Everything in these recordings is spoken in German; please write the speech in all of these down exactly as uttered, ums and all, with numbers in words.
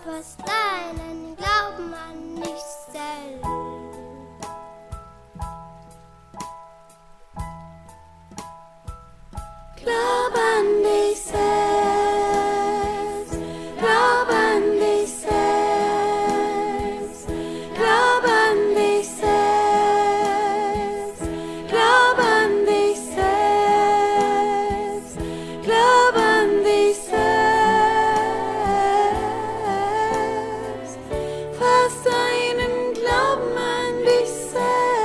was deinen Glauben an dich selbst. Glaub an dich selbst, glaub an dich selbst, glaub an dich selbst, glaub an dich selbst, glaub an dich selbst, fass deinen Glauben an dich selbst.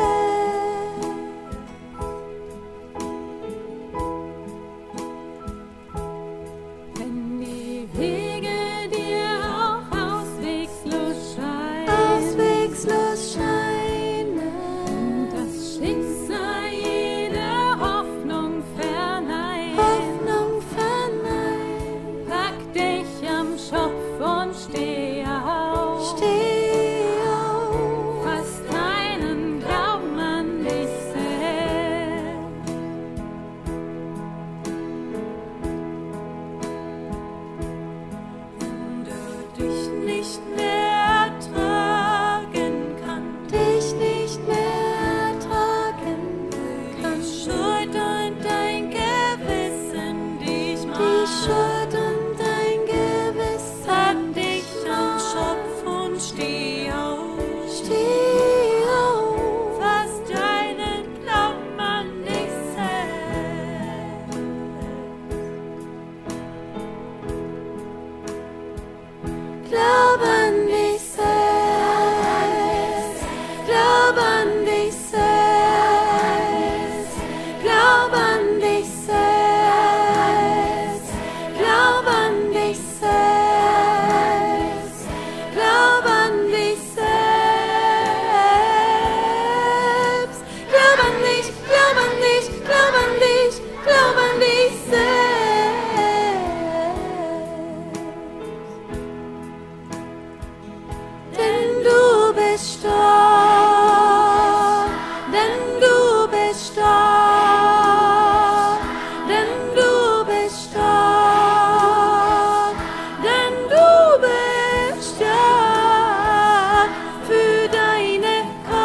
Wenn die Wege dir auch auswegslos scheinen, Auswegslos scheinen, das Schicksal jede Hoffnung verneint, Hoffnung verneint, pack dich am Schopf und steh auf, steh auf, fass deinen Glauben an dich selbst. Wenn du dich nicht mehr ertragen kannst, dich nicht mehr ertragen die kannst, Schuld und dein Gewissen dich die macht, Schuld und dein Gewissen, pack dich am Schopf und steh auf, steh auf, fass deinen Glauben an dich selbst. glaub an dich selbst, glaub an dich selbst, glaub an dich selbst, glaub an dich selbst, glaub an dich selbst, glaub an dich, glaub an dich, glaub an dich, glaub an dich selbst. Denn du bist stark, denn du bist stark, denn du bist stark, denn du bist stark für deine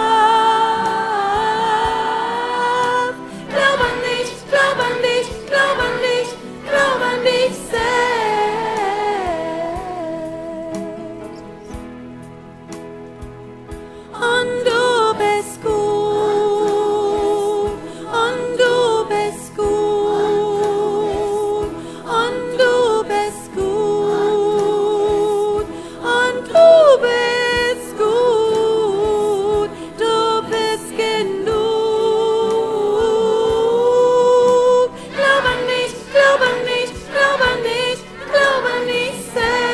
Kraft. Glaub an dich, glaub an dich, glaub an dich, glaub an dich selbst. Und du bist gut, und du bist gut, und du bist gut, und du bist gut, du bist genug. Glaub an dich, glaub an dich, glaub an dich, glaub an dich selbst.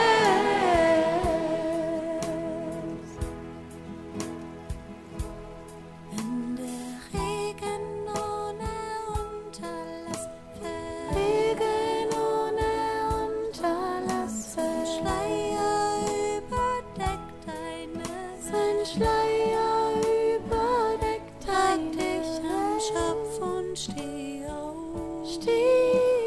Wenn der Regen ohne Unterlass fällt, Regen ohne Unterlass fällt, Schleier überdeckt deine, sein Schleier überdeckt deine, pack dich am Schopf und steh auf, steh